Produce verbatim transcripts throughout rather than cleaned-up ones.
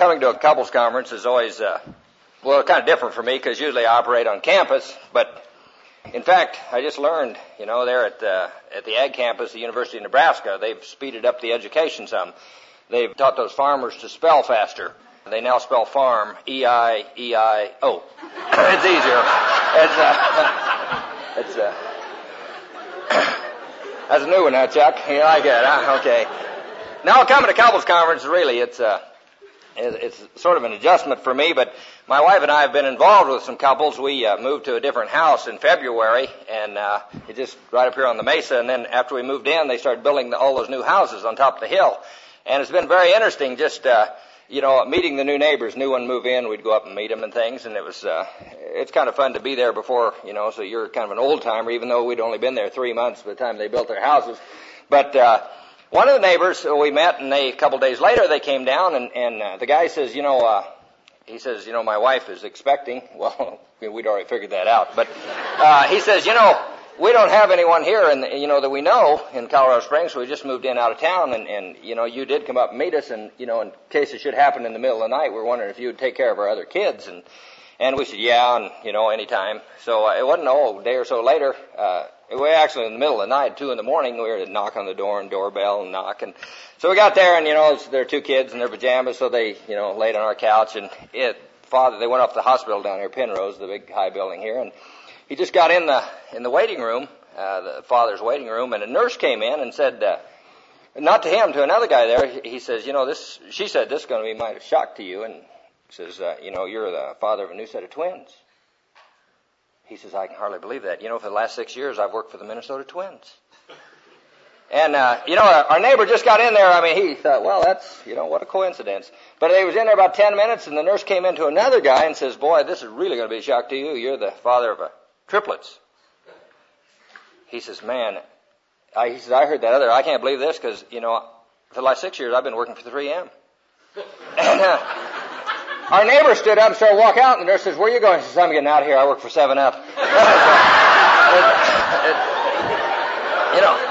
coming to a couples conference is always, uh, well, kind of different for me because usually I operate on campus. But in fact, I just learned, you know, there at uh, at the Ag campus, of the University of Nebraska, they've speeded up the education some. They've taught those farmers to spell faster. They now spell farm E I E I O. It's easier. It's uh, it's uh, that's a new one, now, Chuck. You like it, huh? Okay. Now coming to couples conference, really, it's uh, it's sort of an adjustment for me. But my wife and I have been involved with some couples. We uh, moved to a different house in February, and uh, it just right up here on the mesa. And then after we moved in, they started building the, all those new houses on top of the hill. And it's been very interesting just, uh, you know, meeting the new neighbors. New one move in, we'd go up and meet them and things. And it was, uh, it's kind of fun to be there before, you know, so you're kind of an old timer, even though we'd only been there three months by the time they built their houses. But, uh, one of the neighbors we met, and they, a couple days later, they came down, and, and uh, the guy says, you know, uh, he says, you know, my wife is expecting. Well, we'd already figured that out. But, uh, he says, you know, we don't have anyone here, and you know, that we know in Colorado Springs. So we just moved in out of town, and, and you know, you did come up and meet us, and you know, in case it should happen in the middle of the night, we're wondering if you would take care of our other kids. And and we said, yeah, and you know, anytime. So uh, it wasn't oh, a day or so later. Uh, we actually in the middle of the night, two in the morning, we were to knock on the door and doorbell and knock, and so we got there, and you know, there were two kids in their pajamas, so they you know laid on our couch, and it father they went off to the hospital down here, Penrose, the big high building here, and he just got in the in the waiting room, uh, the father's waiting room, and a nurse came in and said, uh, not to him, to another guy there. He says, you know, this. She said, this is going to be mighty shock to you, and says, uh, you know, you're the father of a new set of twins. He says, I can hardly believe that. You know, for the last six years, I've worked for the Minnesota Twins. And, uh, you know, our, our neighbor just got in there. I mean, he thought, well, that's, you know, what a coincidence. But he was in there about ten minutes, and the nurse came in to another guy and says, boy, this is really going to be a shock to you. You're the father of a triplets. He says, man, I, he says, I heard that other, I can't believe this because, you know, for the last six years, I've been working for three M. And, uh, our neighbor stood up and started to walk out, and the nurse says, where are you going? He says, I'm getting out of here. I work for seven up. it, it, you know.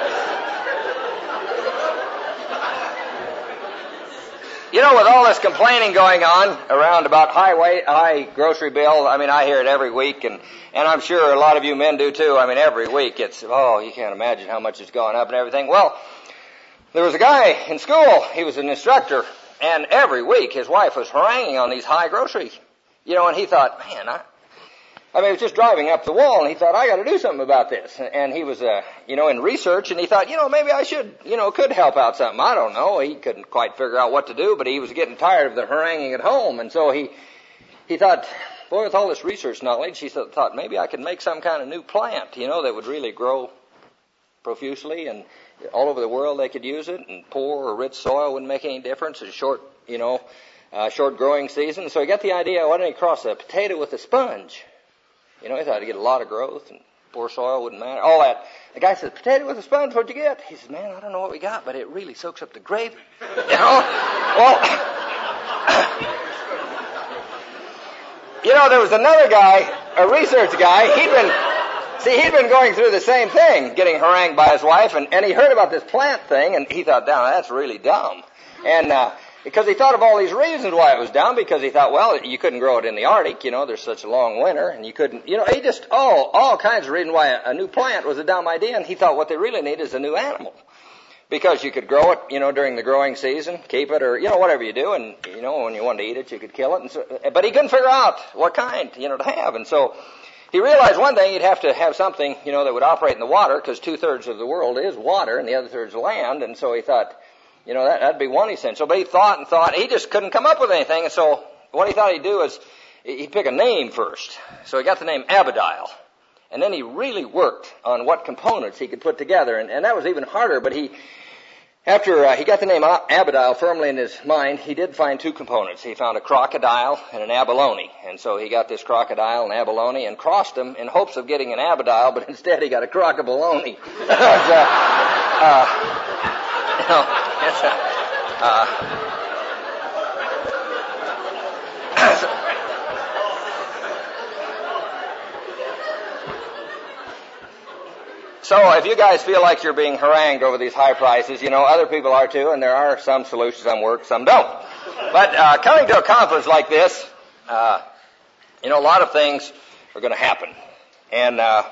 You know, with all this complaining going on around about high weight, high grocery bill, I mean, I hear it every week, and, and I'm sure a lot of you men do too. I mean, every week it's, oh, you can't imagine how much it's gone up and everything. Well, there was a guy in school, he was an instructor, and every week his wife was haranguing on these high groceries. You know, and he thought, man, I, I mean, he was just driving up the wall, and he thought, I got to do something about this. And he was, uh, you know, in research, and he thought, you know, maybe I should, you know, could help out something. I don't know. He couldn't quite figure out what to do, but he was getting tired of the haranguing at home. And so he, he thought, boy, with all this research knowledge, he thought maybe I could make some kind of new plant, you know, that would really grow profusely, and all over the world they could use it, and poor or rich soil wouldn't make any difference. It's a short, you know, uh, short growing season. So he got the idea, why didn't he cross a potato with a sponge? You know, he thought he'd get a lot of growth, and poor soil wouldn't matter. All that. The guy says, potato with a sponge, what'd you get? He says, man, I don't know what we got, but it really soaks up the gravy. You know? Well, you know, there was another guy, a research guy, he'd been, see, he'd been going through the same thing, getting harangued by his wife, and, and he heard about this plant thing, and he thought, damn, that's really dumb. And, uh, because he thought of all these reasons why it was dumb, because he thought, well, you couldn't grow it in the Arctic, you know, there's such a long winter, and you couldn't, you know, he just, all, all kinds of reasons why a, a new plant was a dumb idea, and he thought what they really need is a new animal. Because you could grow it, you know, during the growing season, keep it, or, you know, whatever you do, and, you know, when you wanted to eat it, you could kill it, and so, but he couldn't figure out what kind, you know, to have, and so he realized one thing, he'd have to have something, you know, that would operate in the water, because two-thirds of the world is water, and the other third's land, and so he thought, you know, that, that'd be one essential. But he thought and thought, he just couldn't come up with anything, and so what he thought he'd do is, he'd pick a name first. So he got the name Abidial, and then he really worked on what components he could put together, and, and that was even harder, but he, after uh, he got the name Abidial firmly in his mind, he did find two components. He found a crocodile and an abalone. And so he got this crocodile and abalone and crossed them in hopes of getting an Abidial, but instead he got a crocobaloney. uh, uh, you know, it's, uh, uh, So if you guys feel like you're being harangued over these high prices, you know, other people are too, and there are some solutions, some work, some don't. But uh, coming to a conference like this, uh, you know, a lot of things are going to happen. And uh,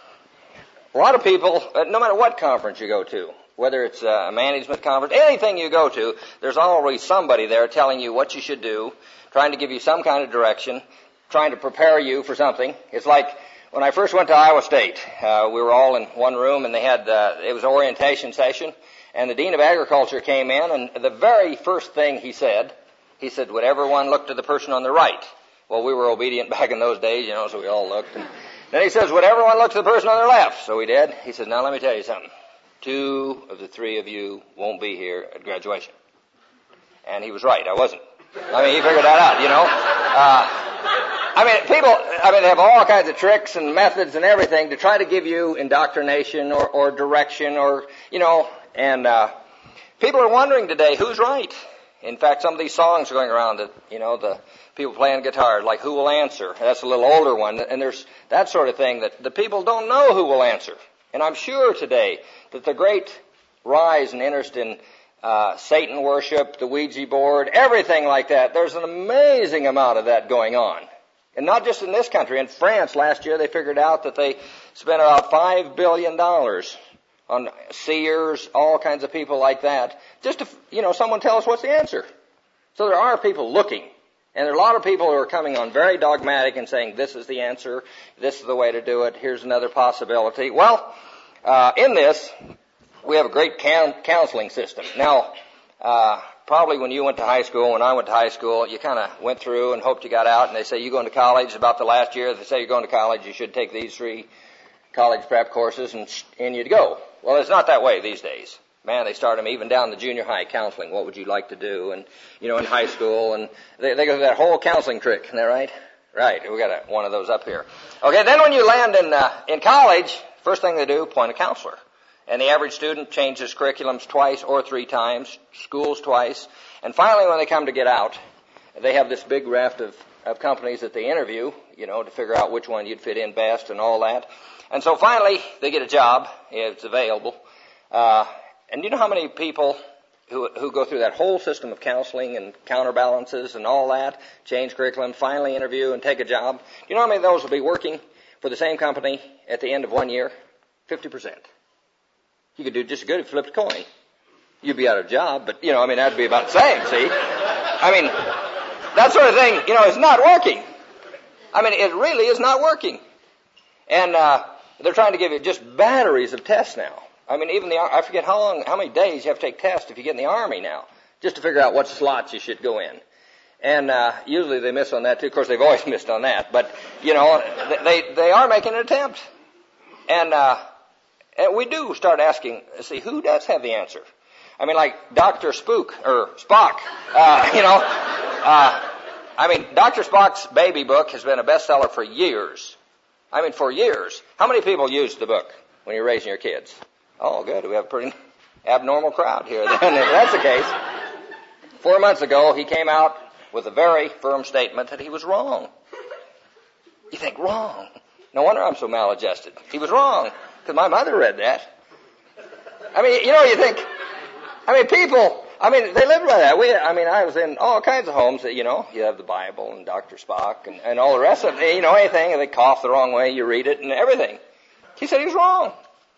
a lot of people, no matter what conference you go to, whether it's a management conference, anything you go to, there's always somebody there telling you what you should do, trying to give you some kind of direction, trying to prepare you for something. It's like when I first went to Iowa State, uh, we were all in one room and they had, uh, it was an orientation session, and the Dean of Agriculture came in, and the very first thing he said, he said, would everyone look to the person on the right? Well, we were obedient back in those days, you know, so we all looked. And then he says, would everyone look to the person on their left? So we did. He said, now let me tell you something. Two of the three of you won't be here at graduation. And he was right. I wasn't. I mean, he figured that out, you know. Uh, I mean, people, I mean, they have all kinds of tricks and methods and everything to try to give you indoctrination or, or direction or, you know, and uh, people are wondering today who's right. In fact, some of these songs are going around that, you know, the people playing guitar, like Who Will Answer? That's a little older one. And there's that sort of thing that the people don't know who will answer. And I'm sure today that the great rise and interest in uh, Satan worship, the Ouija board, everything like that, there's an amazing amount of that going on. And not just in this country. In France last year, they figured out that they spent about five billion dollars on seers, all kinds of people like that, just to, you know, someone tell us what's the answer. So there are people looking. And there are a lot of people who are coming on very dogmatic and saying, this is the answer, this is the way to do it, here's another possibility. Well, uh, in this, we have a great counseling system. Now, uh, probably when you went to high school, when I went to high school, you kind of went through and hoped you got out, and they say, you going to college, about the last year, they say you're going to college, you should take these three college prep courses, and, and you'd go. Well, it's not that way these days. Man, they start them even down the junior high counseling. What would you like to do? And, you know, in high school, and they, they go through that whole counseling trick. Isn't that right? Right. We got a, one of those up here. Okay, then when you land in, uh, in college, first thing they do, appoint a counselor. And the average student changes curriculums twice or three times, schools twice. And finally, when they come to get out, they have this big raft of, of companies that they interview, you know, to figure out which one you'd fit in best and all that. And so finally, they get a job. It's available. Uh, and you know how many people who, who go through that whole system of counseling and counterbalances and all that, change curriculum, finally interview and take a job? Do you know how many of those will be working for the same company at the end of one year? fifty percent. You could do just as good if you flipped a coin. You'd be out of a job, but, you know, I mean, that'd be about the same, see? I mean, that sort of thing, you know, is not working. I mean, it really is not working. And uh, they're trying to give you just batteries of tests now. I mean, even the, I forget how long, how many days you have to take tests if you get in the Army now, just to figure out what slots you should go in. And uh, usually they miss on that too. Of course, they've always missed on that. But, you know, they they are making an attempt. And, uh, and we do start asking, see, who does have the answer? I mean, like Doctor Spook, or Spock, uh, you know. Uh, I mean, Doctor Spock's baby book has been a bestseller for years. I mean, for years. How many people use the book when you're raising your kids? Oh, good. We have a pretty abnormal crowd here then, if that's the case. Four months ago, he came out with a very firm statement that he was wrong. You think, wrong? No wonder I'm so maladjusted. He was wrong, because my mother read that. I mean, you know, you think, I mean, people, I mean, they lived by that. We, I mean, I was in all kinds of homes that, you know, you have the Bible and Doctor Spock and, and all the rest of it, you know, anything, and they cough the wrong way, you read it and everything. He said he was wrong.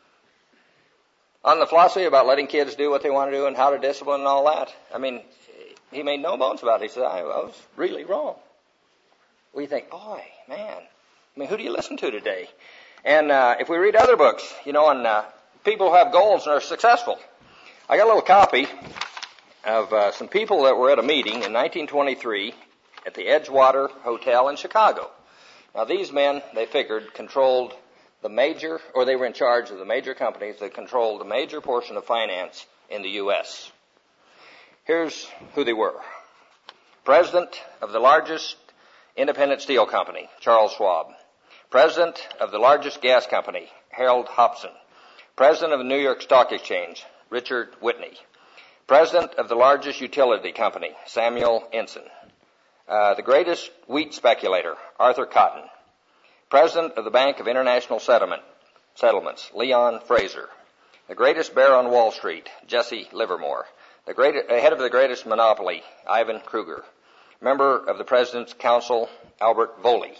On the philosophy about letting kids do what they want to do and how to discipline and all that, I mean, he made no bones about it. He said, I, I was really wrong. We think, boy, man, I mean, who do you listen to today? And uh, if we read other books, you know, on uh, people who have goals and are successful, I got a little copy of uh, some people that were at a meeting in nineteen twenty-three at the Edgewater Hotel in Chicago. Now, these men, they figured, controlled the major, or they were in charge of the major companies that controlled the major portion of finance in the U S Here's who they were. President of the largest independent steel company, Charles Schwab. President of the largest gas company, Harold Hobson. President of the New York Stock Exchange, Richard Whitney. President of the largest utility company, Samuel Ensign. Uh, the greatest wheat speculator, Arthur Cotton. President of the Bank of International Settlement, Settlements, Leon Fraser. The greatest bear on Wall Street, Jesse Livermore. The great, head of the greatest monopoly, Ivan Kruger. Member of the President's Council, Albert Voley.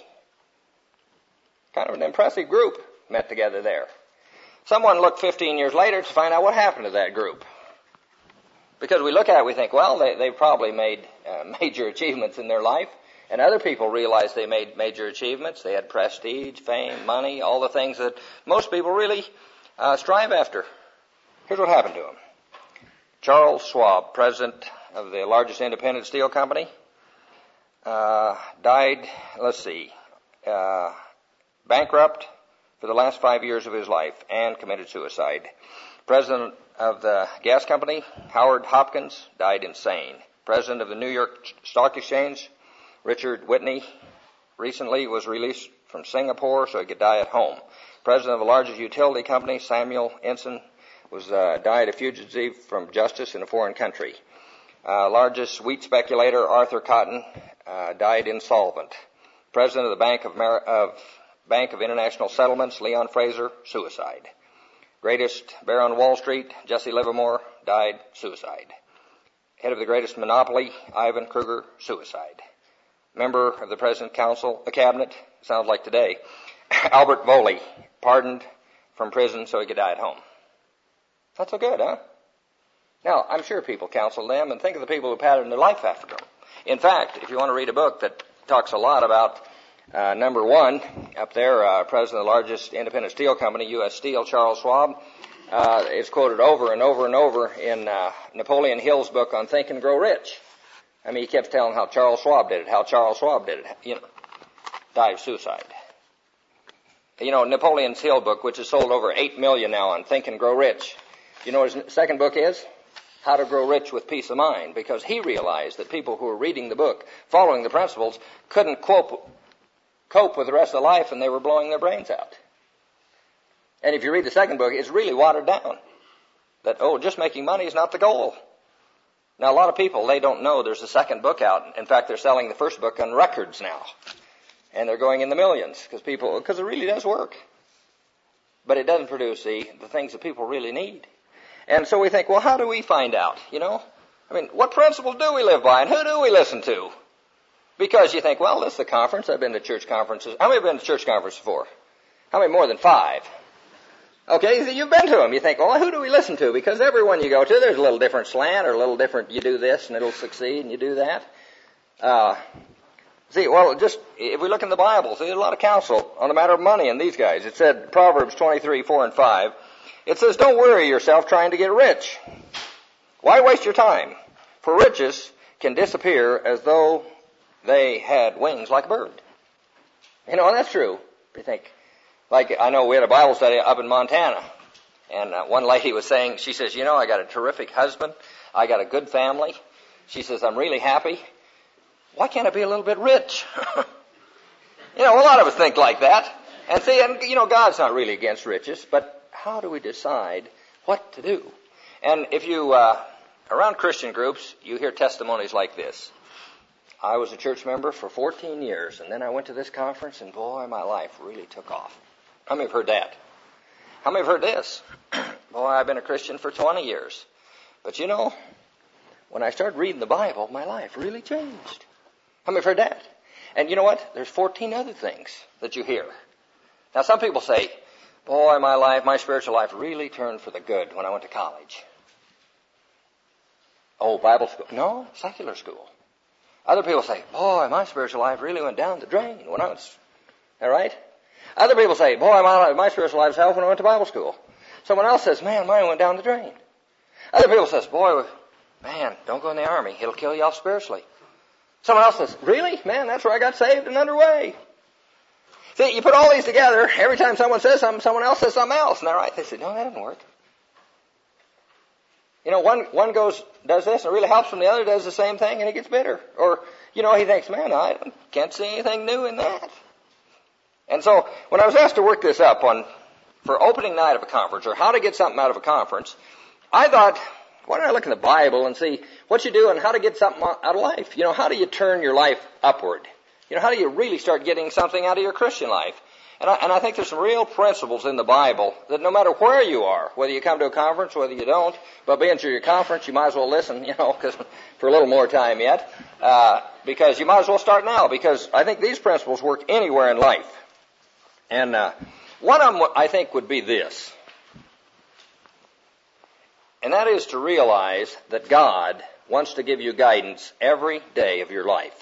Kind of an impressive group met together there. Someone looked fifteen years later to find out what happened to that group. Because we look at it, we think, well, they, they probably made uh, major achievements in their life. And other people realized they made major achievements. They had prestige, fame, money, all the things that most people really uh, strive after. Here's what happened to him. Charles Schwab, president of the largest independent steel company, uh, died, let's see, uh, bankrupt for the last five years of his life and committed suicide. President of the gas company, Howard Hopkins, died insane. President of the New York Stock Exchange, Richard Whitney, recently was released from Singapore so he could die at home. President of the largest utility company, Samuel Ensign, was uh, died a fugitive from justice in a foreign country. Uh, largest wheat speculator, Arthur Cotton, uh, died insolvent. President of the Bank of, Mar- of Bank of International Settlements, Leon Fraser, suicide. Greatest bear on Wall Street, Jesse Livermore, died suicide. Head of the greatest monopoly, Ivan Kruger, suicide. Member of the President's Council, the Cabinet, sounds like today, Albert Voley, pardoned from prison so he could die at home. Not so good, huh? Now, I'm sure people counsel them and think of the people who patterned their life after them. In fact, if you want to read a book that talks a lot about uh, number one, up there, uh, president of the largest independent steel company, U S Steel, Charles Schwab, uh, is quoted over and over and over in uh, Napoleon Hill's book on Think and Grow Rich. I mean, he kept telling how Charles Schwab did it, how Charles Schwab did it, you know, died of suicide. You know, Napoleon's Hill book, which has sold over eight million now on Think and Grow Rich. You know what his second book is? How to Grow Rich with Peace of Mind, because he realized that people who were reading the book, following the principles, couldn't cope, cope with the rest of life, and they were blowing their brains out. And if you read the second book, it's really watered down. That, oh, just making money is not the goal. Now, a lot of people, they don't know there's a second book out. In fact, they're selling the first book on records now. And they're going in the millions, because people, because it really does work. But it doesn't produce the, the things that people really need. And so we think, well, how do we find out, you know? I mean, what principles do we live by, and who do we listen to? Because you think, well, this is a conference. I've been to church conferences. How many have been to church conferences before? How many more than five? Okay, you've been to them. You think, well, who do we listen to? Because every one you go to, there's a little different slant or a little different, you do this and it'll succeed and you do that. Uh, see, well, just, if we look in the Bible, see, there's a lot of counsel on the matter of money in these guys. It said, Proverbs twenty-three, four and five, it says, don't worry yourself trying to get rich. Why waste your time? For riches can disappear as though they had wings like a bird. You know, and that's true. You think, like, I know we had a Bible study up in Montana, and uh, one lady was saying, she says, you know, I got a terrific husband. I got a good family. She says, I'm really happy. Why can't I be a little bit rich? You know, a lot of us think like that. And see, and, you know, God's not really against riches, but how do we decide what to do? And if you, uh, around Christian groups, you hear testimonies like this. I was a church member for fourteen years, and then I went to this conference, and boy, my life really took off. How many have heard that? How many have heard this? Boy, I've been a Christian for twenty years. But you know, when I started reading the Bible, my life really changed. How many have heard that? And you know what? There's fourteen other things that you hear. Now, some people say, boy, my life, my spiritual life really turned for the good when I went to college. Oh, Bible school. No, secular school. Other people say, boy, my spiritual life really went down the drain when I was, all right? Other people say, boy, my, my spiritual life was hell when I went to Bible school. Someone else says, man, mine went down the drain. Other people says, boy, man, don't go in the army. It'll kill you off spiritually. Someone else says, really? Man, that's where I got saved and underway. See, you put all these together, every time someone says something, someone else says something else. And they're right. They say, no, that didn't work. You know, one, one goes, does this, and it really helps him. The other does the same thing, and he gets bitter. Or, you know, he thinks, man, I can't see anything new in that. And so, when I was asked to work this up on, for opening night of a conference, or how to get something out of a conference, I thought, why don't I look in the Bible and see what you do and how to get something out of life? You know, how do you turn your life upward? You know, how do you really start getting something out of your Christian life? And I, and I think there's some real principles in the Bible that no matter where you are, whether you come to a conference, whether you don't, but being to your conference, you might as well listen, you know, because for a little more time yet, uh, because you might as well start now, because I think these principles work anywhere in life. And uh, one of them, I think, would be this. And that is to realize that God wants to give you guidance every day of your life.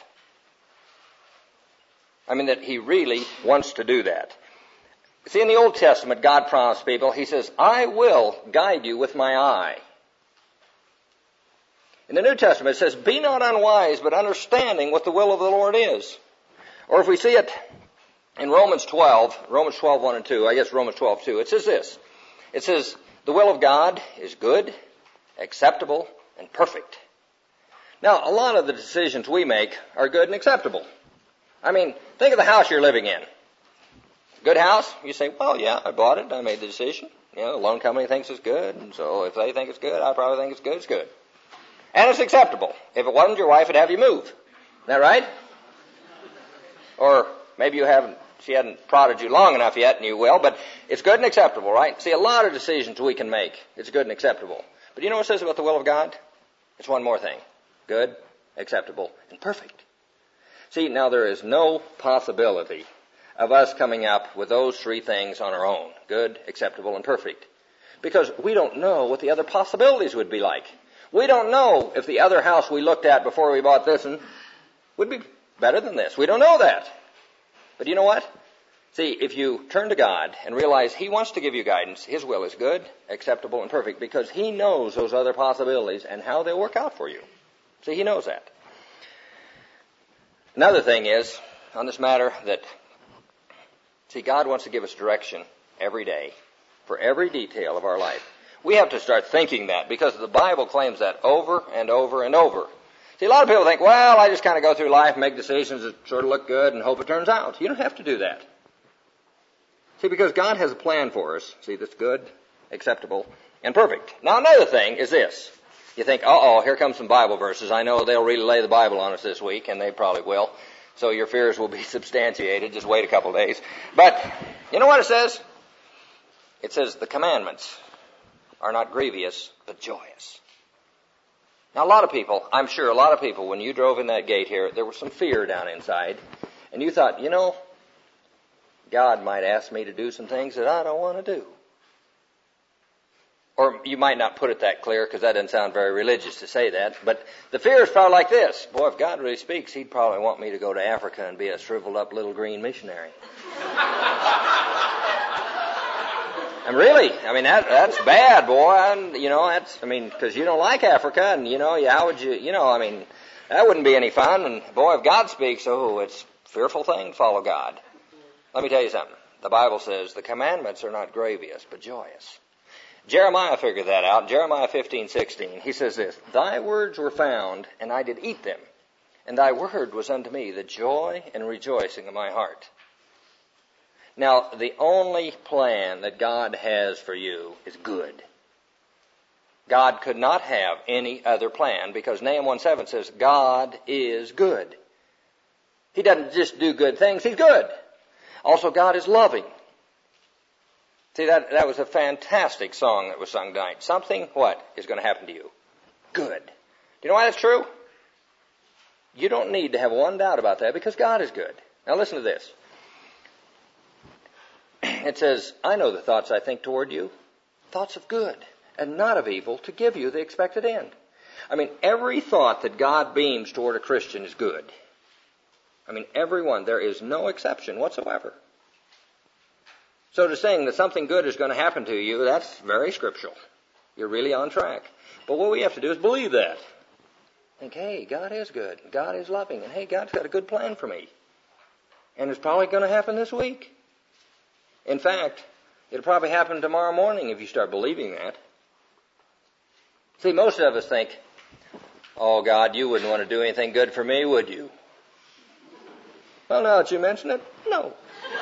I mean, that He really wants to do that. See, in the Old Testament, God promised people, He says, I will guide you with my eye. In the New Testament, it says, be not unwise, but understanding what the will of the Lord is. Or if we see it in Romans twelve, Romans twelve, one and two, I guess Romans twelve, two, it says this. It says, the will of God is good, acceptable, and perfect. Now, a lot of the decisions we make are good and acceptable. I mean, think of the house you're living in. Good house? You say, well, yeah, I bought it. I made the decision. You know, the loan company thinks it's good, and so if they think it's good, I probably think it's good. It's good. And it's acceptable. If it wasn't, your wife would have you move. Isn't that right? Or maybe you haven't, she hadn't prodded you long enough yet, and you will, but it's good and acceptable, right? See, a lot of decisions we can make, it's good and acceptable. But you know what it says about the will of God? It's one more thing. Good, acceptable, and perfect. See, now there is no possibility of us coming up with those three things on our own. Good, acceptable, and perfect. Because we don't know what the other possibilities would be like. We don't know if the other house we looked at before we bought this one would be better than this. We don't know that. But you know what? See, if you turn to God and realize He wants to give you guidance, His will is good, acceptable, and perfect, because He knows those other possibilities and how they'll work out for you. See, He knows that. Another thing is, on this matter, that, see, God wants to give us direction every day for every detail of our life. We have to start thinking that, because the Bible claims that over and over and over. See, a lot of people think, well, I just kind of go through life, make decisions that sort of look good, and hope it turns out. You don't have to do that. See, because God has a plan for us, see, that's good, acceptable, and perfect. Now, another thing is this. You think, uh-oh, here comes some Bible verses. I know they'll really lay the Bible on us this week, and they probably will. So your fears will be substantiated. Just wait a couple days. But you know what it says? It says the commandments are not grievous, but joyous. Now, a lot of people, I'm sure a lot of people, when you drove in that gate here, there was some fear down inside. And you thought, you know, God might ask me to do some things that I don't want to do. Or you might not put it that clear, because that doesn't sound very religious to say that. But the fear is probably like this. Boy, if God really speaks, He'd probably want me to go to Africa and be a shriveled up little green missionary. And really, I mean, that, that's bad, boy. And, you know, that's, I mean, because you don't like Africa, and, you know, how would you, you know, I mean, that wouldn't be any fun. And, boy, if God speaks, oh, it's a fearful thing to follow God. Let me tell you something. The Bible says the commandments are not grievous, but joyous. Jeremiah figured that out. Jeremiah fifteen sixteen. He says this, thy words were found, and I did eat them, and thy word was unto me the joy and rejoicing of my heart. Now, the only plan that God has for you is good. God could not have any other plan, because Nahum one seven says, God is good. He doesn't just do good things, He's good. Also, God is loving. See, that, that was a fantastic song that was sung tonight. Something, what, is going to happen to you? Good. Do you know why that's true? You don't need to have one doubt about that, because God is good. Now listen to this. It says, I know the thoughts I think toward you, thoughts of good, and not of evil, to give you the expected end. I mean, every thought that God beams toward a Christian is good. I mean, every one. There is no exception whatsoever. So to saying that something good is going to happen to you, that's very scriptural. You're really on track. But what we have to do is believe that. Think, hey, God is good. God is loving. And hey, God's got a good plan for me. And it's probably going to happen this week. In fact, it'll probably happen tomorrow morning if you start believing that. See, most of us think, oh, God, you wouldn't want to do anything good for me, would you? Well, now that you mention it, no.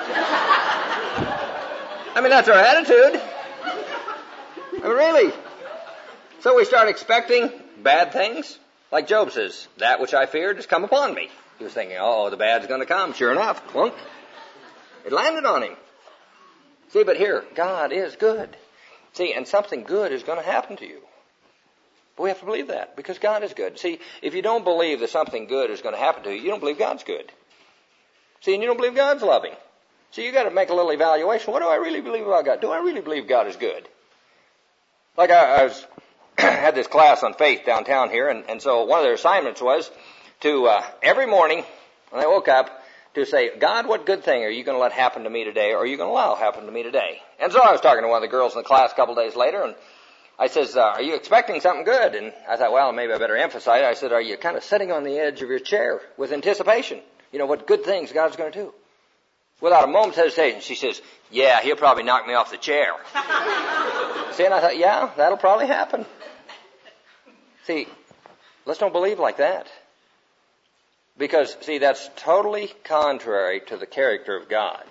I mean, that's our attitude. I mean, really. So we start expecting bad things. Like Job says, that which I feared has come upon me. He was thinking, oh, the bad's going to come. Sure enough, clunk. It landed on him. See, but here, God is good. See, and something good is going to happen to you. But we have to believe that because God is good. See, if you don't believe that something good is going to happen to you, you don't believe God's good. See, and you don't believe God's loving. So you got to make a little evaluation. What do I really believe about God? Do I really believe God is good? Like I, I was had this class on faith downtown here, and, and so one of their assignments was to uh, every morning when I woke up to say, God, what good thing are you going to let happen to me today, or are you going to allow happen to me today? And so I was talking to one of the girls in the class a couple days later, and I says, uh, are you expecting something good? And I thought, well, maybe I better emphasize it. I said, are you kind of sitting on the edge of your chair with anticipation? You know, what good things God's going to do? Without a moment's hesitation, she says, yeah, he'll probably knock me off the chair. See, and I thought, yeah, that'll probably happen. See, let's don't believe like that. Because, see, that's totally contrary to the character of God.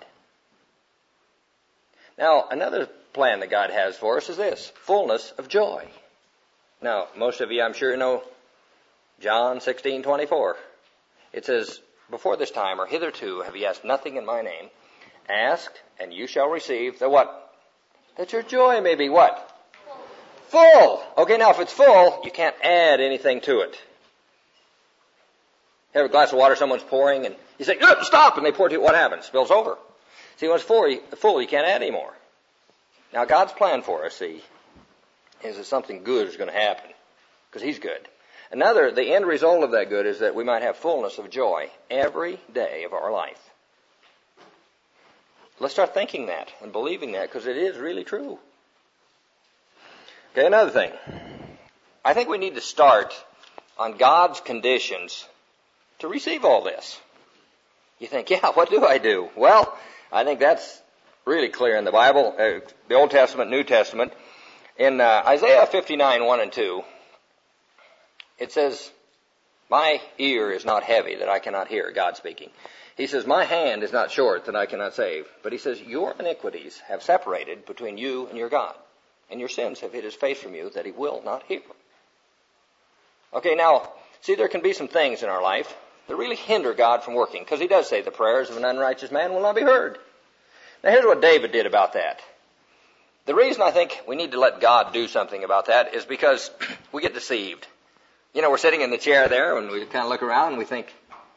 Now, another plan that God has for us is this, fullness of joy. Now, most of you, I'm sure, know John sixteen twenty-four. It says, before this time, or hitherto, have ye asked nothing in my name. Ask, and you shall receive the what? That your joy may be what? Full. Full. Okay, now if it's full, you can't add anything to it. You have a glass of water someone's pouring, and you say, no, stop, and they pour it. What happens? Spills over. See, when it's full, you, full, you can't add any more. Now, God's plan for us, see, is that something good is going to happen, because He's good. Another, the end result of that good is that we might have fullness of joy every day of our life. Let's start thinking that and believing that, because it is really true. Okay, another thing. I think we need to start on God's conditions to receive all this. You think, yeah, what do I do? Well, I think that's really clear in the Bible, uh, the Old Testament, New Testament. In uh, Isaiah fifty-nine, one and two, it says, my ear is not heavy that I cannot hear, God speaking. He says, my hand is not short that I cannot save. But he says, your iniquities have separated between you and your God, and your sins have hid his face from you that he will not hear. Okay, now, see, there can be some things in our life that really hinder God from working, because he does say the prayers of an unrighteous man will not be heard. Now, here's what David did about that. The reason I think we need to let God do something about that is because we get deceived. You know, we're sitting in the chair there, and we kind of look around, and we think,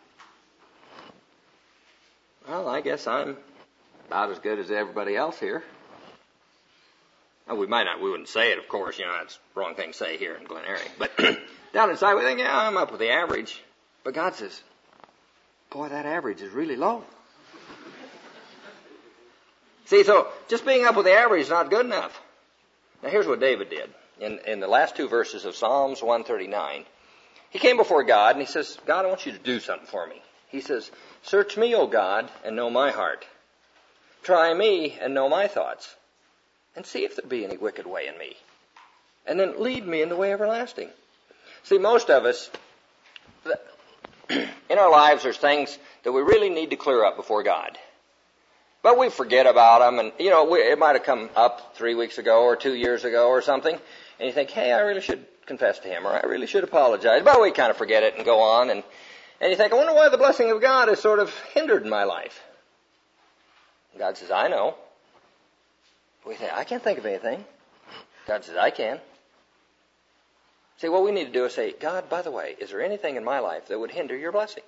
well, I guess I'm about as good as everybody else here. Well, we might not, we wouldn't say it, of course, you know, that's the wrong thing to say here in Glen Eyrie. But down inside, we think, yeah, I'm up with the average. But God says, boy, that average is really low. See, so just being up with the average is not good enough. Now, here's what David did. In, in the last two verses of Psalms one thirty-nine, he came before God and he says, God, I want you to do something for me. He says, search me, O God, and know my heart. Try me and know my thoughts. And see if there be any wicked way in me. And then lead me in the way everlasting. See, most of us, in our lives, there's things that we really need to clear up before God. But we forget about them, and, you know, we, it might have come up three weeks ago or two years ago or something, and you think, hey, I really should confess to him, or I really should apologize. But we kind of forget it and go on, and, and you think, I wonder why the blessing of God is sort of hindered in my life. And God says, I know. We think, I can't think of anything. God says, I can. See, what we need to do is say, God, by the way, is there anything in my life that would hinder your blessing?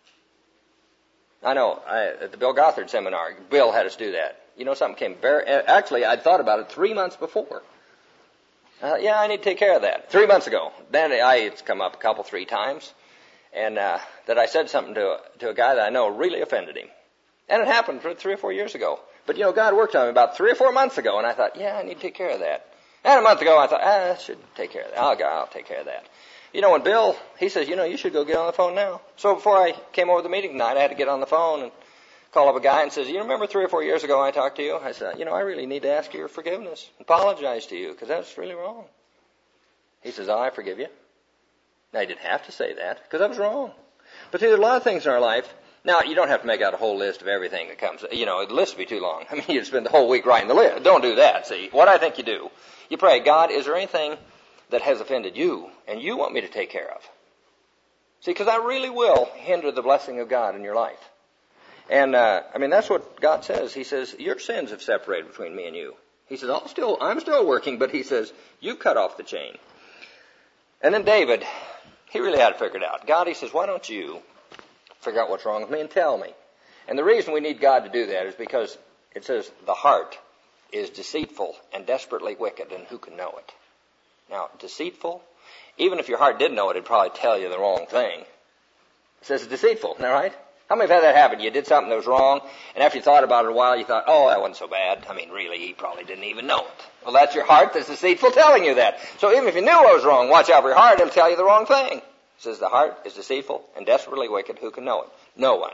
I know, I, at the Bill Gothard seminar, Bill had us do that. You know, something came very, actually, I'd thought about it three months before. Uh, yeah, I need to take care of that. Three months ago. Then I, it's come up a couple, three times. And, uh, that I said something to, to a guy that I know really offended him. And it happened for three or four years ago. But, you know, God worked on me about three or four months ago, and I thought, yeah, I need to take care of that. And a month ago, I thought, ah, I should take care of that. I'll, I'll take care of that. You know, when Bill, he says, you know, you should go get on the phone now. So before I came over to the meeting tonight, I had to get on the phone and call up a guy and says, you remember three or four years ago I talked to you? I said, you know, I really need to ask your forgiveness, apologize to you, because that's really wrong. He says, oh, I forgive you. Now, he didn't have to say that, because I was wrong. But see, there's a lot of things in our life. Now, you don't have to make out a whole list of everything that comes. You know, the list would be too long. I mean, you'd spend the whole week writing the list. Don't do that, see. What I think you do, you pray, God, is there anything that has offended you and you want me to take care of? See, because I really will hinder the blessing of God in your life. And, uh, I mean, that's what God says. He says, your sins have separated between me and you. He says, I'm still, I'm still working, but he says, you cut off the chain. And then David, he really had it figured out. God, he says, why don't you figure out what's wrong with me and tell me? And the reason we need God to do that is because it says the heart is deceitful and desperately wicked, and who can know it? Now, deceitful, even if your heart did know it, it'd probably tell you the wrong thing. It says it's deceitful, isn't that right? How many have had that happen? You did something that was wrong, and after you thought about it a while, you thought, oh, that wasn't so bad. I mean, really, he probably didn't even know it. Well, that's your heart that's deceitful telling you that. So even if you knew what was wrong, watch out for your heart, it'll tell you the wrong thing. It says the heart is deceitful and desperately wicked. Who can know it? No one.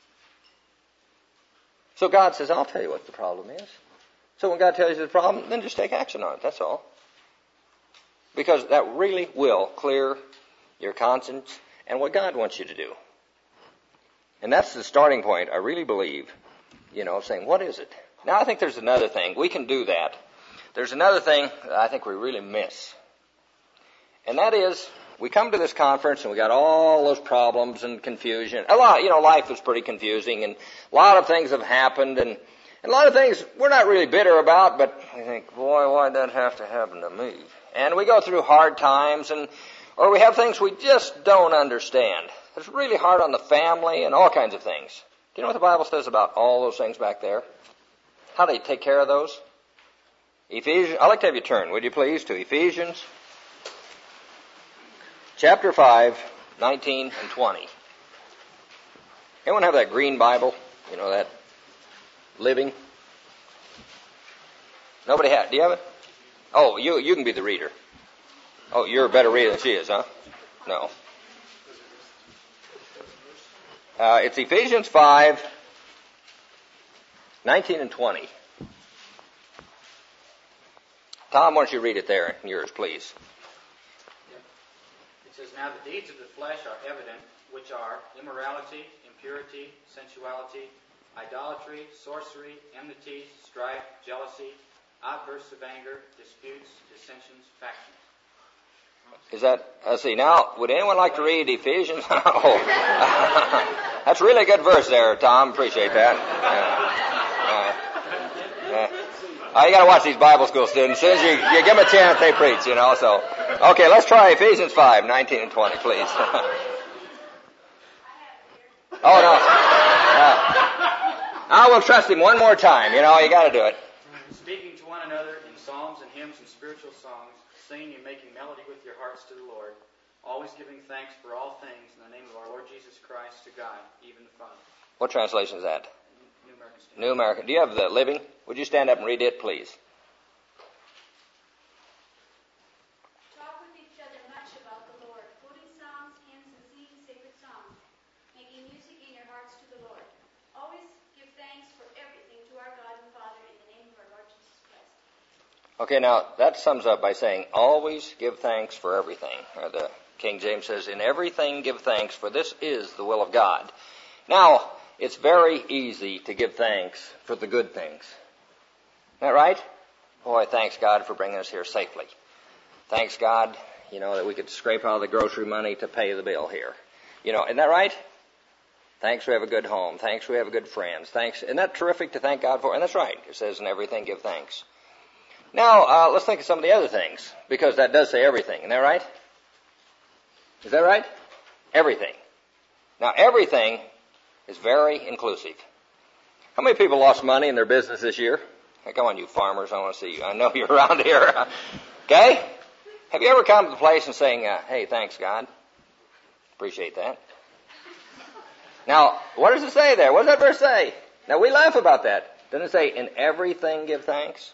So God says, I'll tell you what the problem is. So when God tells you the problem, then just take action on it. That's all. Because that really will clear your conscience and what God wants you to do. And that's the starting point, I really believe, you know, saying, what is it? Now, I think there's another thing. We can do that. There's another thing that I think we really miss. And that is, we come to this conference and we got all those problems and confusion. A lot, you know, life was pretty confusing and a lot of things have happened and, and a lot of things we're not really bitter about, but I think, boy, why'd that have to happen to me? And we go through hard times and, or we have things we just don't understand. It's really hard on the family and all kinds of things. Do you know what the Bible says about all those things back there? How do you take care of those? Ephesians, I'd like to have you turn, would you please, to Ephesians chapter five, nineteen and twenty. Anyone have that green Bible? You know, that living? Nobody has. Do you have it? Oh, you you can be the reader. Oh, you're a better reader than she is, huh? No. Uh, it's Ephesians five, nineteen and twenty. Tom, why don't you read it there in yours, please? It says, now the deeds of the flesh are evident, which are immorality, impurity, sensuality, idolatry, sorcery, enmity, strife, jealousy, outbursts of anger, disputes, dissensions, factions. Is that, let's see, now, would anyone like to read Ephesians? Oh, that's a really good verse there, Tom. Appreciate that. Uh, uh, uh. Oh, you got to watch these Bible school students. As soon as you, you give them a chance, they preach, you know. So, okay, let's try Ephesians five, nineteen and twenty, please. Oh, no. Uh, I will trust him one more time. You know, you got to do it. Speaking to one another in psalms and hymns and spiritual songs, singing and making melody with your hearts to the Lord, always giving thanks for all things in the name of our Lord Jesus Christ to God, even the Father. What translation is that? New American Standard. New American. Do you have the living? Would you stand up and read it, please? Talk with each other much about the Lord, quoting psalms, hymns, and singing sacred songs, making music in your hearts to the Lord. Always give thanks for everything to our God and Father in the name of our Lord Jesus Christ. Okay, now that sums up by saying, always give thanks for everything. Or the King James says, in everything give thanks, for this is the will of God. Now, it's very easy to give thanks for the good things. Isn't that right? Boy, thanks God for bringing us here safely. Thanks God, you know, that we could scrape out the grocery money to pay the bill here. You know, isn't that right? Thanks we have a good home. Thanks we have good friends. Thanks. Isn't that terrific to thank God for? And that's right. It says in everything give thanks. Now, uh, let's think of some of the other things, because that does say everything. Isn't that right? Is that right? Everything. Now, everything is very inclusive. How many people lost money in their business this year? Hey, come on, you farmers, I want to see you. I know you're around here. Okay? Have you ever come to the place and saying, uh, hey, thanks, God? Appreciate that. Now, what does it say there? What does that verse say? Now, we laugh about that. Doesn't it say, in everything give thanks?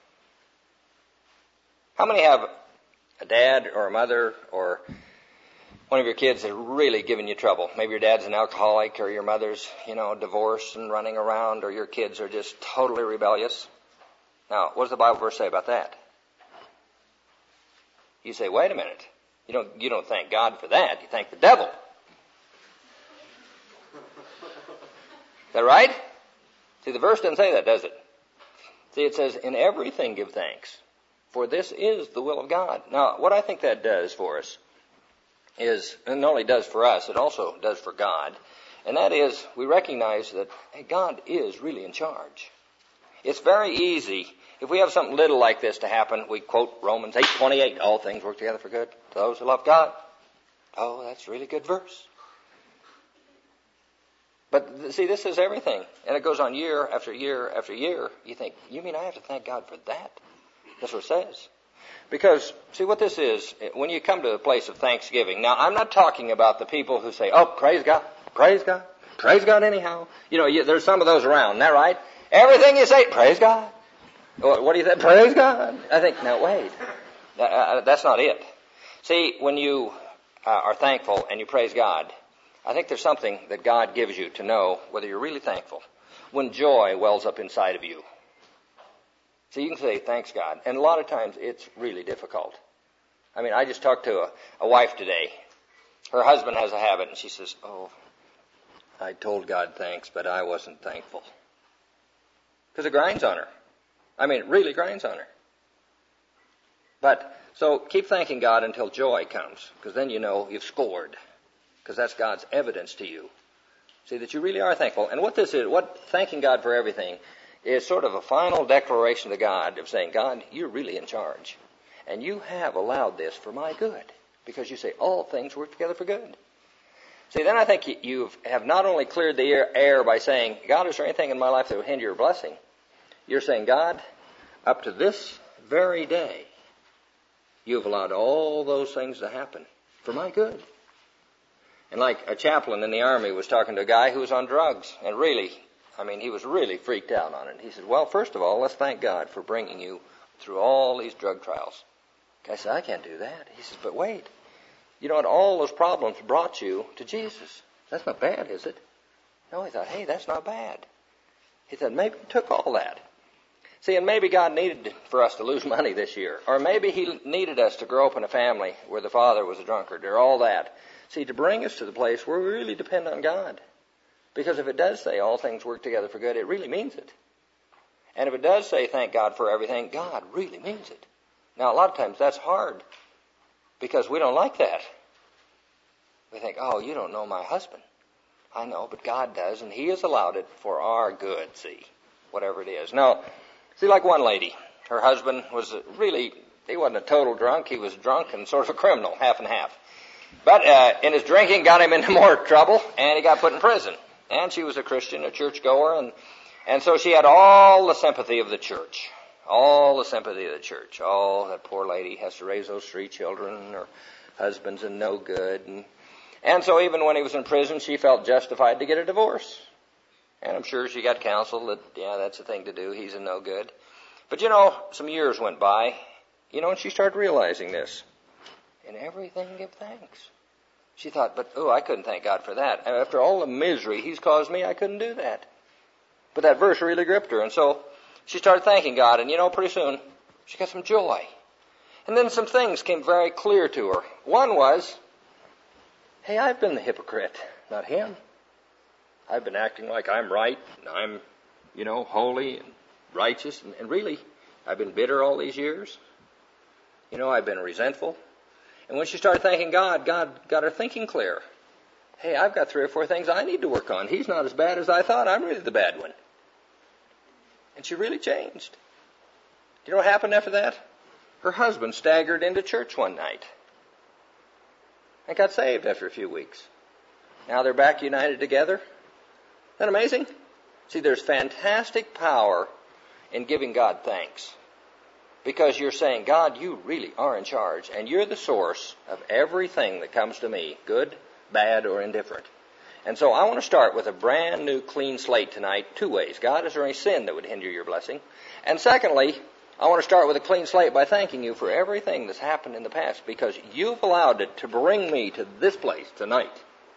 How many have a dad or a mother or one of your kids that are really giving you trouble? Maybe your dad's an alcoholic, or your mother's, you know, divorced and running around, or your kids are just totally rebellious. Now, what does the Bible verse say about that? You say, wait a minute. You don't, you don't thank God for that. You thank the devil. Is that right? See, the verse doesn't say that, does it? See, it says, in everything give thanks, for this is the will of God. Now, what I think that does for us is, and not only does for us, it also does for God. And that is, we recognize that hey, God is really in charge. It's very easy. If we have something little like this to happen, we quote Romans eight twenty-eight, all things work together for good to those who love God. Oh, that's a really good verse. But see, this is everything. And it goes on year after year after year. You think, you mean I have to thank God for that? That's what it says. Because, see what this is, when you come to a place of thanksgiving, now I'm not talking about the people who say, oh, praise God, praise God, praise God anyhow. You know, you, there's some of those around, isn't that right? Everything you say, praise God. What do you think? Praise God. I think, no, wait. Uh, that's not it. See, when you uh, are thankful and you praise God, I think there's something that God gives you to know whether you're really thankful. When joy wells up inside of you. So you can say, thanks God. And a lot of times it's really difficult. I mean, I just talked to a, a wife today. Her husband has a habit, and she says, oh, I told God thanks, but I wasn't thankful. Because it grinds on her. I mean, it really grinds on her. But, so keep thanking God until joy comes, because then you know you've scored. Because that's God's evidence to you. See, that you really are thankful. And what this is, what thanking God for everything is sort of a final declaration to God of saying, God, you're really in charge. And you have allowed this for my good. Because you say, all things work together for good. See, then I think you have not only cleared the air by saying, God, is there anything in my life that would hinder your blessing? You're saying, God, up to this very day, you've allowed all those things to happen for my good. And like a chaplain in the Army was talking to a guy who was on drugs, and really, I mean, he was really freaked out on it. He said, well, first of all, let's thank God for bringing you through all these drug trials. The guy said, I can't do that. He says, but wait, you know what, all those problems brought you to Jesus. That's not bad, is it? No, he thought, hey, that's not bad. He said, maybe he took all that. See, and maybe God needed for us to lose money this year. Or maybe he needed us to grow up in a family where the father was a drunkard, or all that. See, to bring us to the place where we really depend on God. Because if it does say all things work together for good, it really means it. And if it does say thank God for everything, God really means it. Now, a lot of times that's hard because we don't like that. We think, oh, you don't know my husband. I know, but God does, and he has allowed it for our good, see, whatever it is. Now, see, like one lady, her husband was really, he wasn't a total drunk. He was drunk and sort of a criminal, half and half. But uh, in his drinking got him into more trouble, and he got put in prison. And she was a Christian, a churchgoer, and, and so she had all the sympathy of the church. All the sympathy of the church. Oh, that poor lady has to raise those three children, her husband's in no good. And, and so even when he was in prison, she felt justified to get a divorce. And I'm sure she got counsel that, yeah, that's the thing to do, he's in no good. But you know, some years went by, you know, and she started realizing this. In everything give thanks. She thought, but, oh, I couldn't thank God for that. After all the misery he's caused me, I couldn't do that. But that verse really gripped her. And so she started thanking God. And, you know, pretty soon she got some joy. And then some things came very clear to her. One was, hey, I've been the hypocrite, not him. I've been acting like I'm right and I'm, you know, holy and righteous. And, and really, I've been bitter all these years. You know, I've been resentful. And when she started thanking God, God got her thinking clear. Hey, I've got three or four things I need to work on. He's not as bad as I thought. I'm really the bad one. And she really changed. Do you know what happened after that? Her husband staggered into church one night and got saved after a few weeks. Now they're back united together. Isn't that amazing? See, there's fantastic power in giving God thanks. Because you're saying, God, you really are in charge, and you're the source of everything that comes to me, good, bad, or indifferent. And so I want to start with a brand new clean slate tonight, two ways. God, is there any sin that would hinder your blessing? And secondly, I want to start with a clean slate by thanking you for everything that's happened in the past, because you've allowed it to bring me to this place tonight.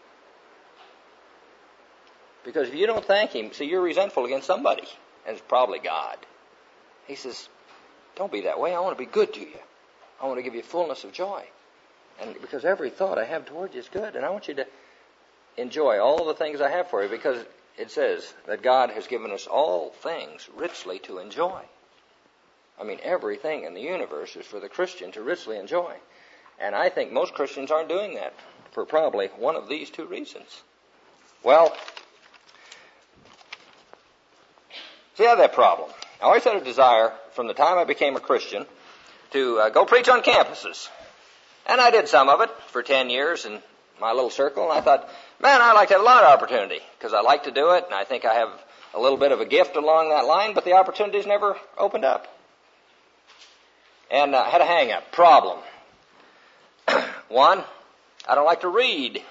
Because if you don't thank him, see, you're resentful against somebody, and it's probably God. He says, don't be that way. I want to be good to you. I want to give you fullness of joy. And because every thought I have toward you is good. And I want you to enjoy all the things I have for you, because it says that God has given us all things richly to enjoy. I mean, everything in the universe is for the Christian to richly enjoy. And I think most Christians aren't doing that for probably one of these two reasons. Well, see, I had that problem. I always had a desire from the time I became a Christian to uh, go preach on campuses. And I did some of it for ten years in my little circle, and I thought, man, I'd like to have a lot of opportunity, because I like to do it, and I think I have a little bit of a gift along that line, but the opportunities never opened up. And I uh, had a hang-up, problem. One, I don't like to read.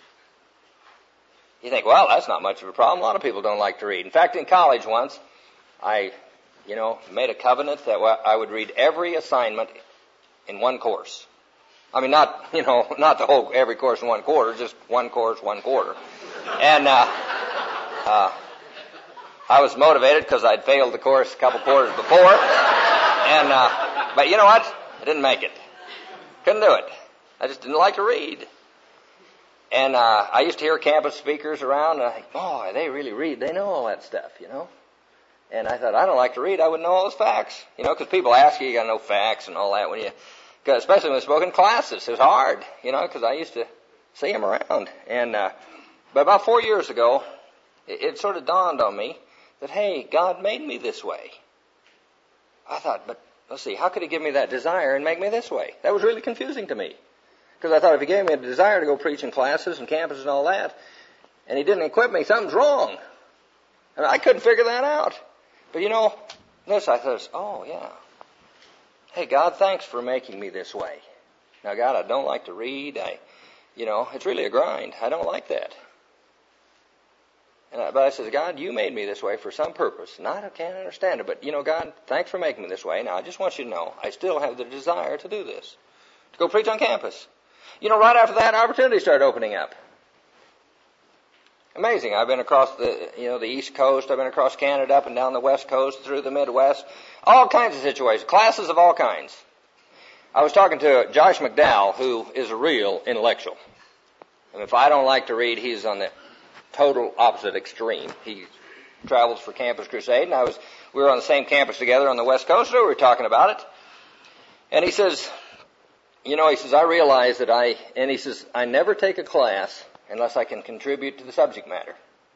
You think, well, that's not much of a problem. A lot of people don't like to read. In fact, in college once, I, you know, made a covenant that I would read every assignment in one course. I mean, not, you know, not the whole, every course in one quarter, just one course, one quarter. And, uh, uh, I was motivated because I'd failed the course a couple quarters before. And, uh, but you know what? I didn't make it. Couldn't do it. I just didn't like to read. And, uh, I used to hear campus speakers around, and I think, boy, they really read. They know all that stuff, you know. And I thought, I don't like to read. I wouldn't know all those facts. You know, because people ask you, you got to know facts and all that when you, especially when we spoke in classes. It was hard, you know, because I used to see them around. And, uh, but about four years ago, it, it sort of dawned on me that, hey, God made me this way. I thought, but let's see, how could he give me that desire and make me this way? That was really confusing to me. Because I thought if he gave me a desire to go preach in classes and campuses and all that, and he didn't equip me, something's wrong. And I couldn't figure that out. But you know, this I thought, oh yeah. Hey, God, thanks for making me this way. Now, God, I don't like to read. I, you know, it's really a grind. I don't like that. And I, but I said, God, you made me this way for some purpose. And I can't understand it. But, you know, God, thanks for making me this way. Now, I just want you to know, I still have the desire to do this. To go preach on campus. You know, right after that, opportunities started opening up. Amazing. I've been across the, you know, the East Coast. I've been across Canada, up and down the West Coast, through the Midwest. All kinds of situations. Classes of all kinds. I was talking to Josh McDowell, who is a real intellectual. And if I don't like to read, he's on the total opposite extreme. He travels for Campus Crusade, and I was, we were on the same campus together on the West Coast, so we were talking about it. And he says, you know, he says, I realize that I, and he says, I never take a class unless I can contribute to the subject matter.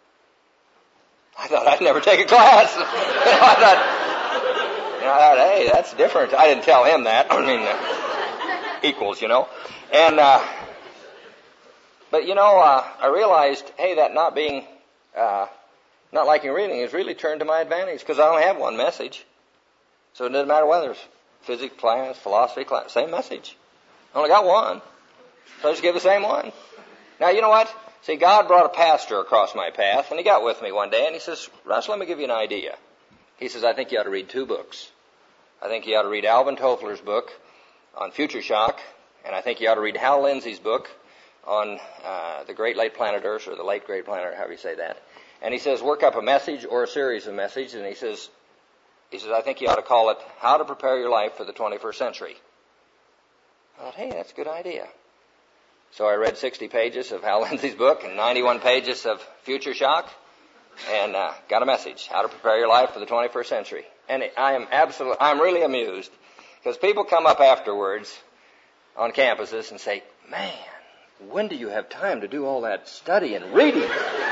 I thought I'd never take a class. you know, I thought, you know, I thought, hey, that's different. I didn't tell him that. I mean, uh, equals, you know. And, uh, but you know, uh, I realized, hey, that not being, uh, not liking reading has really turned to my advantage because I only have one message. So it doesn't matter whether it's physics class, philosophy class, same message. I only got one. So I just give the same one. Now, you know what? See, God brought a pastor across my path, and he got with me one day, and he says, Russ, let me give you an idea. He says, I think you ought to read two books. I think you ought to read Alvin Toffler's book on future shock, and I think you ought to read Hal Lindsey's book on uh, the Great Late Planet Earth, or the Late Great Planet Earth, however you say that. And he says, work up a message or a series of messages, and he says, he says, I think you ought to call it How to Prepare Your Life for the twenty-first Century. I thought, hey, that's a good idea. So I read sixty pages of Hal Lindsey's book and ninety-one pages of Future Shock and uh, got a message, How to Prepare Your Life for the twenty-first Century. And I am absolutely, I'm really amused because people come up afterwards on campuses and say, man, when do you have time to do all that study and reading?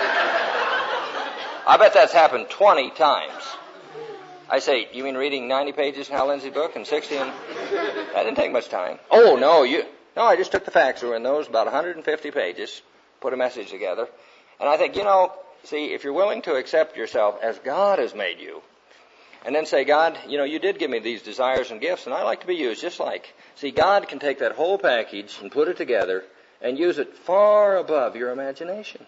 I bet that's happened twenty times. I say, you mean reading ninety pages in Hal Lindsey's book and sixty in... That didn't take much time. Oh, no, you... No, I just took the facts that were in those, about one hundred fifty pages, put a message together. And I think, you know, see, if you're willing to accept yourself as God has made you, and then say, God, you know, you did give me these desires and gifts, and I like to be used just like... See, God can take that whole package and put it together and use it far above your imagination.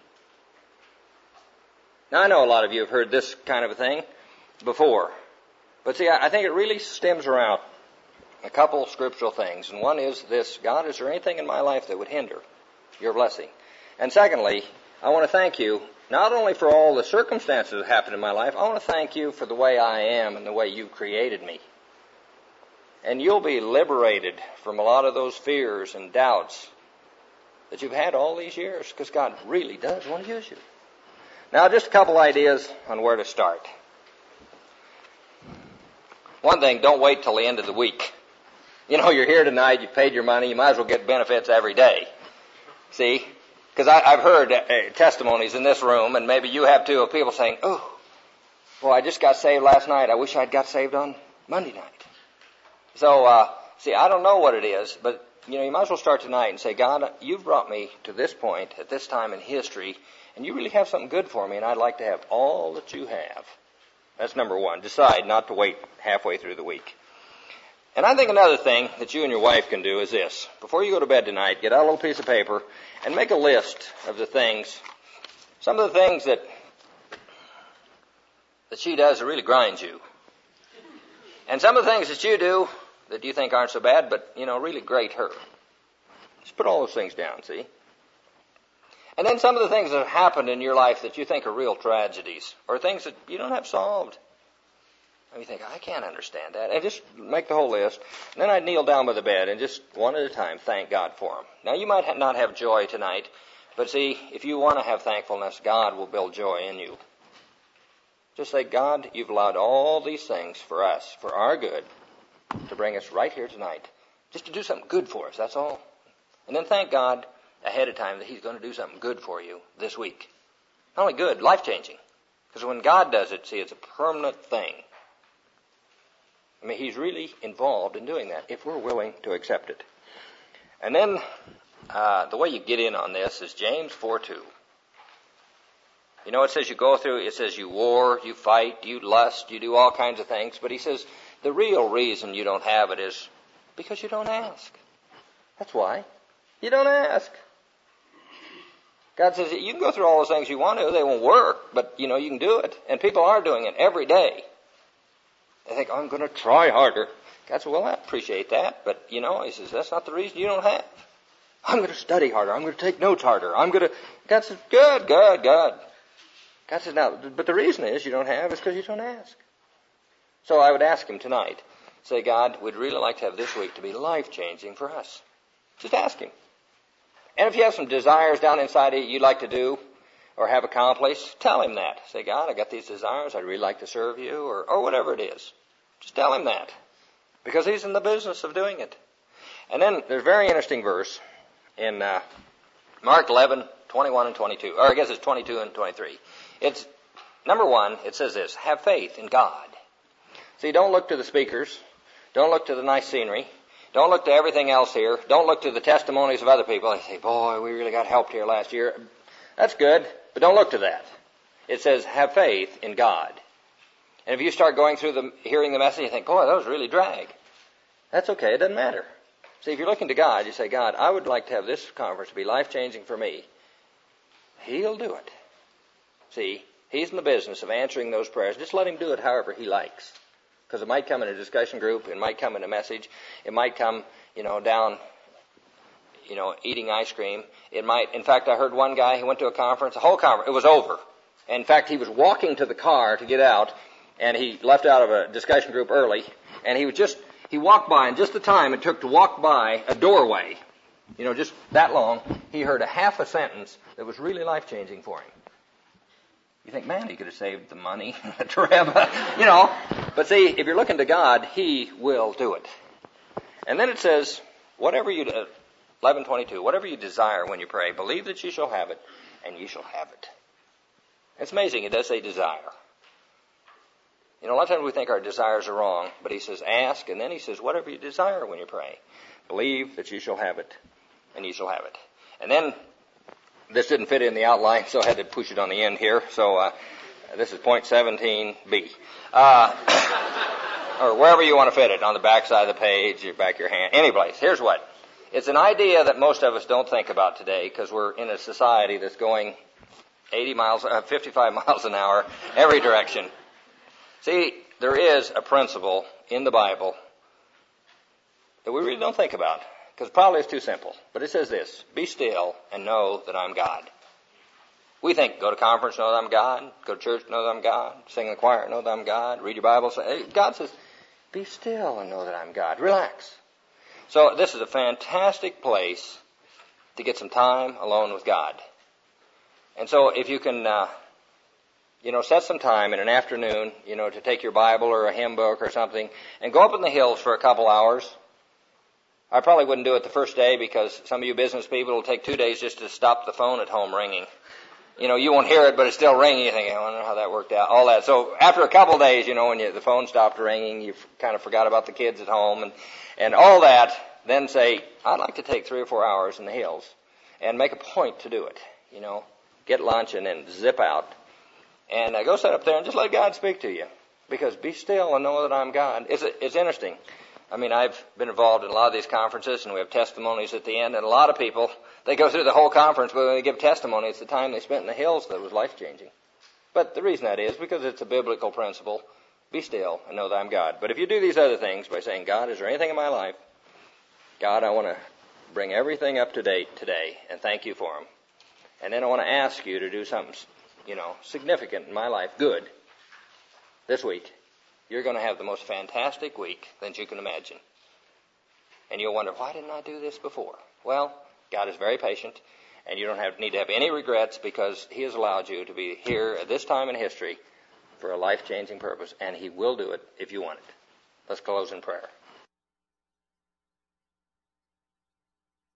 Now, I know a lot of you have heard this kind of a thing before. But see, I think it really stems around a couple scriptural things. And one is this, God, is there anything in my life that would hinder your blessing? And secondly, I want to thank you, not only for all the circumstances that happened in my life, I want to thank you for the way I am and the way you created me. And you'll be liberated from a lot of those fears and doubts that you've had all these years, because God really does want to use you. Now, just a couple ideas on where to start. One thing, don't wait till the end of the week. You know, you're here tonight, you've paid your money, you might as well get benefits every day. See? Because I've heard uh, testimonies in this room, and maybe you have too, of people saying, oh, well, I just got saved last night. I wish I'd got saved on Monday night. So, uh, see, I don't know what it is, but, you know, you might as well start tonight and say, God, you've brought me to this point at this time in history, and you really have something good for me, and I'd like to have all that you have. That's number one. Decide not to wait halfway through the week. And I think another thing that you and your wife can do is this. Before you go to bed tonight, get out a little piece of paper and make a list of the things, some of the things that that she does that really grinds you. And some of the things that you do that you think aren't so bad, but, you know, really grate her. Just put all those things down, see? And then some of the things that have happened in your life that you think are real tragedies, or things that you don't have solved. And you think, I can't understand that. And just make the whole list. And then I'd kneel down by the bed and just one at a time thank God for them. Now, you might not have joy tonight, but see, if you want to have thankfulness, God will build joy in you. Just say, God, you've allowed all these things for us, for our good, to bring us right here tonight. Just to do something good for us, that's all. And then thank God ahead of time that He's going to do something good for you this week. Not only good, life-changing. Because when God does it, see, it's a permanent thing. I mean, He's really involved in doing that if we're willing to accept it. And then uh, the way you get in on this is James four two. You know, it says you go through, it says you war, you fight, you lust, you do all kinds of things. But he says the real reason you don't have it is because you don't ask. That's why. You don't ask. God says you can go through all those things you want to. They won't work, but, you know, you can do it. And people are doing it every day. They think, oh, I'm going to try harder. God says, well, I appreciate that. But, you know, he says, that's not the reason you don't have. I'm going to study harder. I'm going to take notes harder. I'm going to... God says, good, good, good. God says, now, but the reason is you don't have is because you don't ask. So I would ask Him tonight. Say, God, we'd really like to have this week to be life-changing for us. Just ask Him. And if you have some desires down inside of you you'd like to do or have accomplished, tell Him that. Say, God, I got these desires. I'd really like to serve you, or, or whatever it is. Just tell Him that. Because He's in the business of doing it. And then there's a very interesting verse in uh, Mark eleven, twenty-one and twenty-two. Or I guess it's twenty-two and twenty-three. It's, number one, it says this, have faith in God. See, don't look to the speakers. Don't look to the nice scenery. Don't look to everything else here. Don't look to the testimonies of other people. They say, boy, we really got helped here last year. That's good, but don't look to that. It says, have faith in God. And if you start going through the, hearing the message, you think, boy, those really drag. That's okay, it doesn't matter. See, if you're looking to God, you say, God, I would like to have this conference be life-changing for me. He'll do it. See, He's in the business of answering those prayers. Just let Him do it however He likes. Because it might come in a discussion group, it might come in a message, it might come, you know, down, you know, eating ice cream. It might, in fact, I heard one guy, he went to a conference, a whole conference, it was over. And in fact, he was walking to the car to get out, and he left out of a discussion group early, and he was just, he walked by, and just the time it took to walk by a doorway, you know, just that long, he heard a half a sentence that was really life-changing for him. You think, man, he could have saved the money, the trip, you know. But see, if you're looking to God, He will do it. And then it says, whatever you, uh, eleven twenty-two, whatever you desire when you pray, believe that you shall have it, and you shall have it. It's amazing, it does say desire. You know, a lot of times we think our desires are wrong, but He says ask, and then He says whatever you desire when you pray, believe that you shall have it, and you shall have it. And then, this didn't fit in the outline, so I had to push it on the end here. So uh, this is point seventeen B. Uh, or wherever you want to fit it, on the back side of the page, your back of your hand, any place. Here's what. It's an idea that most of us don't think about today because we're in a society that's going eighty miles, uh, fifty-five miles an hour every direction. See, there is a principle in the Bible that we really don't think about. Because probably it's too simple. But it says this, be still and know that I'm God. We think, go to conference, know that I'm God. Go to church, know that I'm God. Sing in the choir, know that I'm God. Read your Bible. Say, God says, be still and know that I'm God. Relax. So this is a fantastic place to get some time alone with God. And so if you can, uh, you know, set some time in an afternoon, you know, to take your Bible or a hymn book or something and go up in the hills for a couple hours. I probably wouldn't do it the first day because some of you business people will take two days just to stop the phone at home ringing. You know, you won't hear it, but it's still ringing. You think, I wonder how that worked out, all that. So after a couple of days, you know, when you, the phone stopped ringing, you kind of forgot about the kids at home and, and all that, then say, I'd like to take three or four hours in the hills and make a point to do it. You know, get lunch and then zip out. And uh, go sit up there and just let God speak to you. Because be still and know that I'm God. It's, it's interesting. I mean, I've been involved in a lot of these conferences, and we have testimonies at the end. And a lot of people, they go through the whole conference, but when they give testimony, it's the time they spent in the hills that was life-changing. But the reason that is because it's a biblical principle. Be still and know that I'm God. But if you do these other things by saying, God, is there anything in my life? God, I want to bring everything up to date today and thank you for them. And then I want to ask you to do something, you know, significant in my life, good, this week. You're going to have the most fantastic week that you can imagine. And you'll wonder, why didn't I do this before? Well, God is very patient, and you don't have, need to have any regrets because He has allowed you to be here at this time in history for a life-changing purpose, and He will do it if you want it. Let's close in prayer.